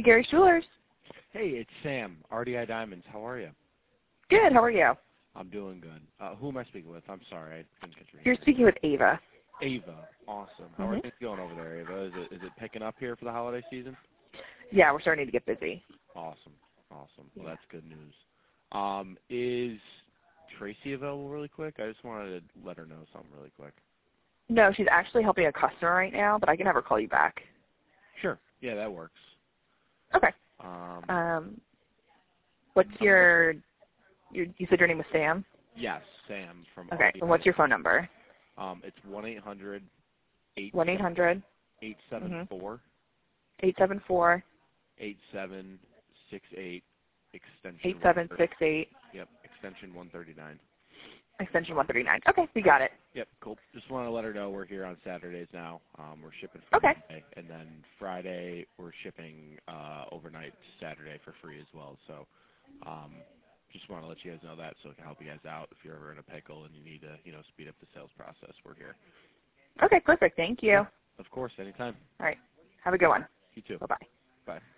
Gary Schulers. Hey, it's Sam, RDI Diamonds. How are you? Good. How are you? I'm doing good. Who am I speaking with? I'm sorry, I couldn't catch your name. You're speaking with Ava. Ava. Awesome. How are things going over there, Ava? Is it picking up here for the holiday season? Yeah, we're starting to get busy. Awesome. Well, that's good news. Is Tracy available really quick? I just wanted to let her know something really quick. No, she's actually helping a customer right now, but I can have her call you back. Sure. Yeah, that works. Okay. What's your you said your name was Sam? Yes, Sam from Okay. RDI. And what's your phone number? It's 1-800 1-800 874 874 8768 extension 8768 Yep, extension 139. extension 139. Okay, we got it. Yep, cool. Just want to let her know we're here on Saturdays now. We're shipping for Okay. Monday, and then Friday we're shipping overnight to Saturday for free as well. So just want to let you guys know that so it can help you guys out if you're ever in a pickle and you need to, speed up the sales process. We're here. Okay, perfect. Thank you. Of course, anytime. All right. Have a good one. You too. Bye-bye. Bye.